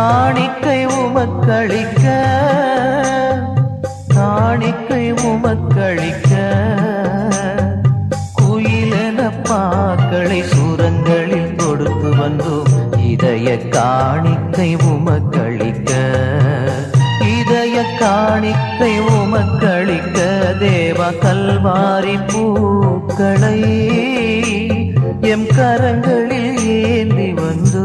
காணிக்கை உமக்களிக்க காணிக்கை உமக்களிக்க குயிலென பாக்களை சுரங்களில் கொடுத்து வந்தோம் இதய காணிக்கை உமக்களிக்க இதய காணிக்கை உமக்களிக்க தேவ கல்வாரி பூக்களை எம் கரங்களில் ஏந்தி வந்தோ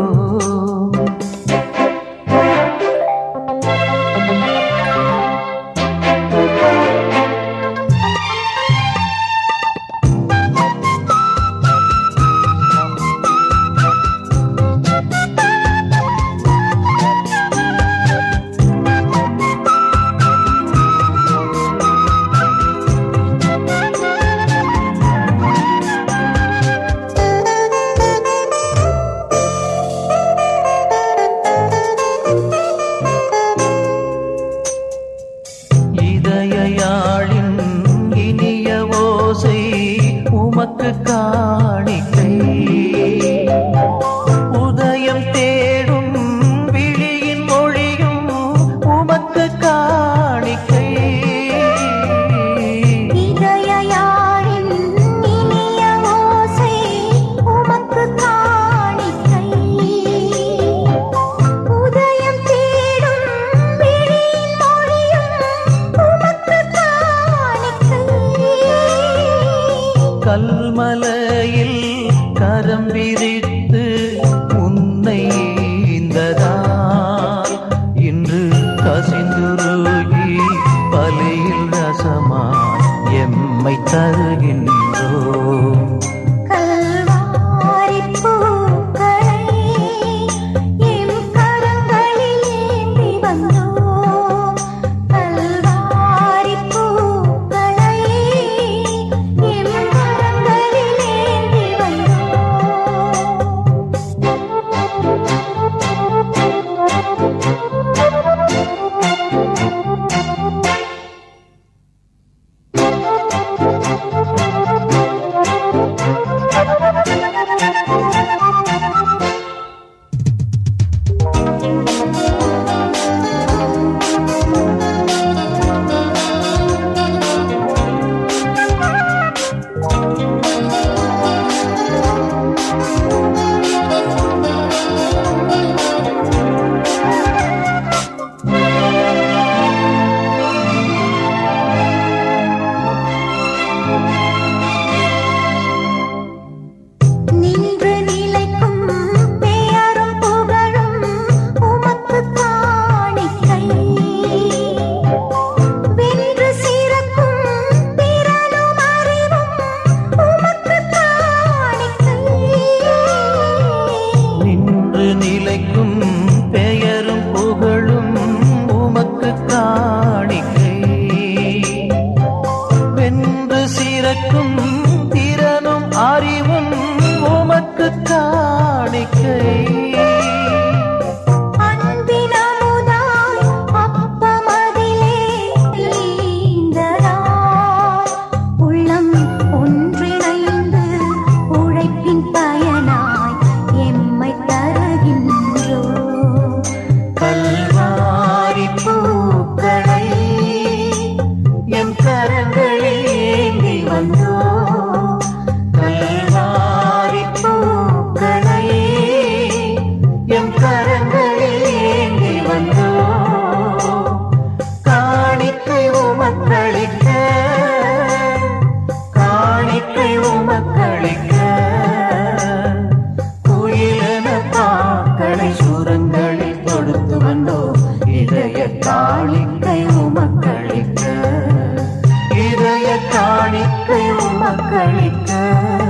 உமக்கு காணிக்கை உதயம் தேடும் விழியின் மொழியும் உமக்கு காணிக்கை இதயாழின் இனிய ஓசை உமக்கு காணிக்கை உதயம் தேடும் விழியின் மொழியும் உமக்கு காணிக்கை கல்மலையில் கரம் விரித்து உன்னை ஈந்ததால் இன்று கசிந்துருகி பலியில் ரசமாய் எம்மை தருகின்றோம் கல்வாரி பூக்களை எம் கரங்களில் ஏந்தி வந்தோம் கல்வாரி பூக்களை எம் கரங்களில் ஏந்தி நின்று நிலைக்கும் பெயரும் புகழும் உமக்கு காணிக்கை வென்று சிறக்கும் திறனும் அறிவும் உமக்கு காணிக்கை நின்று நிலைக்கும் பெயரும் புகழும் உமக்கு காணிக்கை வென்று சிறக்கும் திறனும் அறிவும் உமக்கு காணிக்கை அன்பின் அமுதாய் அப்பமதிலே ஈந்ததாய் உள்ளம் ஒன்றிணைந்து உழைப்பின் பயனாய் எம்மை தருகின்றோம் கல்வாரி பூக்களை எம் கரங்களில் ஏந்தி வந்தோ கல்வாரி பூக்களை எம் கரங்களில் ஏந்தி வந்தோ காணிக்கை உமக்களிக்க காணிக்கை உமக்களிக்க குயிலென பாக்களை சுரங்களில் கொடுத்து வந்தோ இதய காணிக்கை உமக்களிக்க இதய காணிக்கை உமக்களிக்க